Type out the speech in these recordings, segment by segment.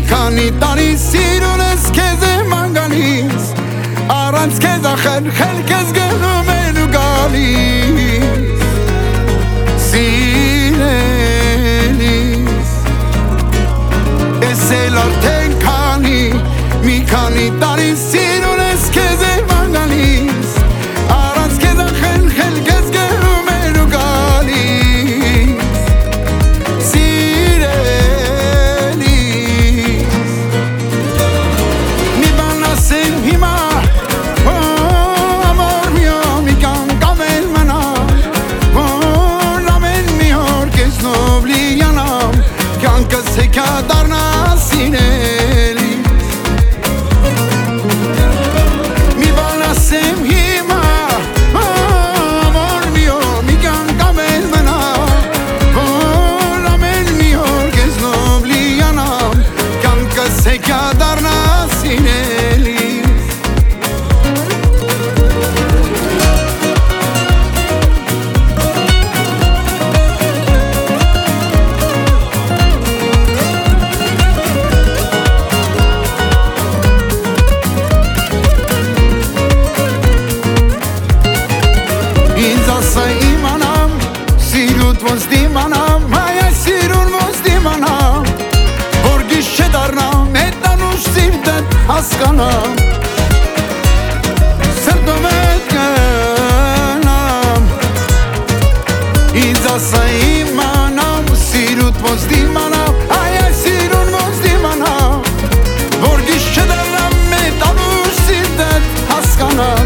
քանի տարի սիրուն ես քեզ եմ անգալիս Առանց քեզ ախր քեզ գնում են ու գալիս Սիրելիս Ես էլ արդեն մի քանի տարի սիրուն ես քեզ եմ անգալիս Առանց քեզ ախր քեզ գնում են ու գալիս Darna sineli Mi banasem hima Amor mio mi canta melmena Ramen mio que es nobliana Canca seca darna sineli Ոնց դիմանամ, հայ այս սիրուն ոնց դիմանամ Որ գիշե դառնամ, հետանուշ սիրտդ հասկանամ Սրտում էդ գնամ Ինձ ասա իմանամ, սիրուտ ոնց դիմանամ Հայ այս սիրուն ոնց դիմանամ Որ գիշե դառնամ, հետանուշ սիրտդ հասկանամ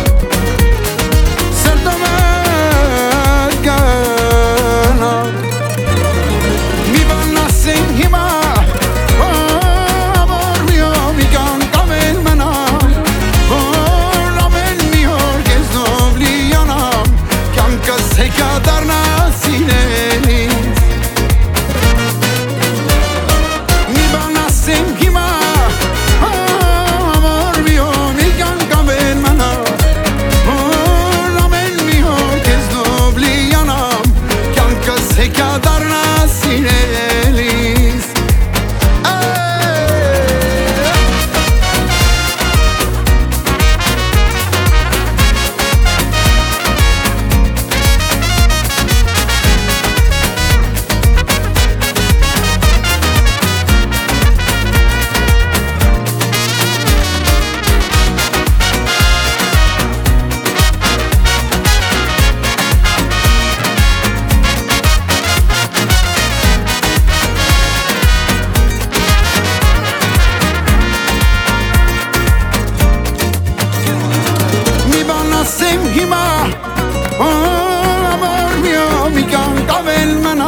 Amor mio mi canta melmena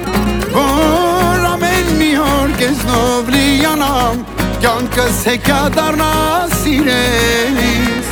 Ramen mihor que es nobliana Canca seca darna sirelis